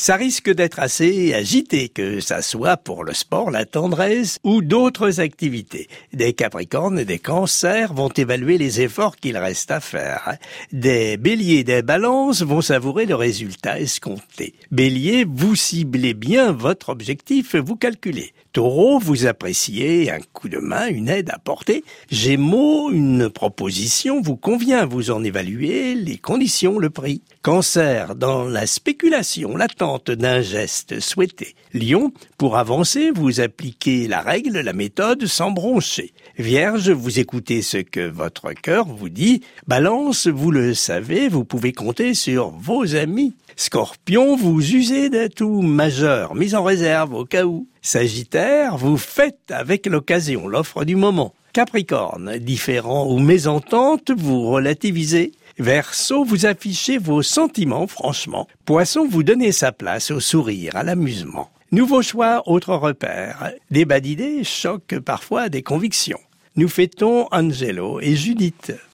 Ça risque d'être assez agité, que ça soit pour le sport, la tendresse ou d'autres activités. Des Capricornes et des Cancers vont évaluer les efforts qu'il reste à faire. Des Béliers et des Balances vont savourer le résultat escompté. Bélier, vous ciblez bien votre objectif, vous calculez. Taureau, vous appréciez un coup de main, une aide apportée. Gémeaux, une proposition vous convient, vous en évaluez les conditions, le prix. Cancer, dans la spéculation, l'attente d'un geste souhaité. Lion, pour avancer, vous appliquez la règle, la méthode sans broncher. Vierge, vous écoutez ce que votre cœur vous dit. Balance, vous le savez, vous pouvez compter sur vos amis. Scorpion, vous usez d'atouts majeurs, mis en réserve au cas où. Sagittaire, vous faites avec l'occasion, l'offre du moment. Capricorne, différent ou mésentente, vous relativisez. Verseau, vous affichez vos sentiments franchement. Poisson, vous donnez sa place au sourire, à l'amusement. Nouveau choix, autre repère. Débat d'idées choquent parfois des convictions. Nous fêtons Angelo et Judith.